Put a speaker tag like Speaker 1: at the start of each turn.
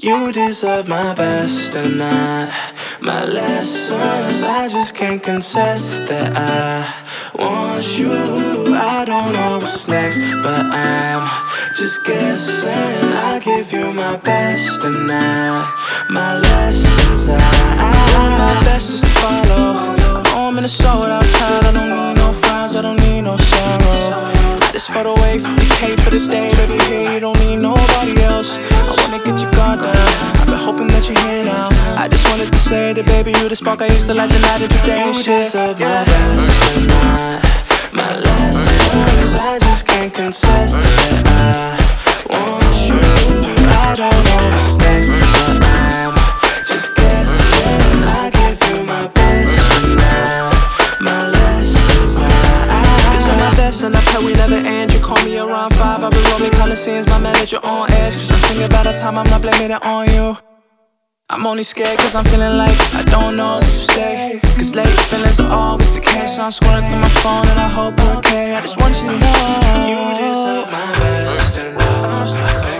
Speaker 1: You deserve my best and not my lessons. I just can't confess that I want you. I don't know what's next, but I'm just guessing. I give you my best and not my lessons. My best is to follow. Oh, I'm in a sold out town. I don't need no frowns, I don't need no sorrow. I just photo away 50K for the day, baby. Here you don't need nobody else. I wanna get your guard down. I've been hoping that you're here now. I just wanted to say that, baby, you the spark I used to like the night of today. You deserve my best and not my lessons. I just can't confess that I want you. I don't know what's next, but I'm just guessing. I give you my best and not my lessons. Cause I'm my best and I pray we never end. You call me around 5, I'll be rolling Coliseums, my manager on edge. Cause I'm singing by the time, I'm not blaming it on you. I'm only scared cause I'm feeling like I don't know if you stay. Cause late feelings are always the case. So I'm scrolling through my phone and I hope you're okay. I just want you to know you deserve my best. I'm stuck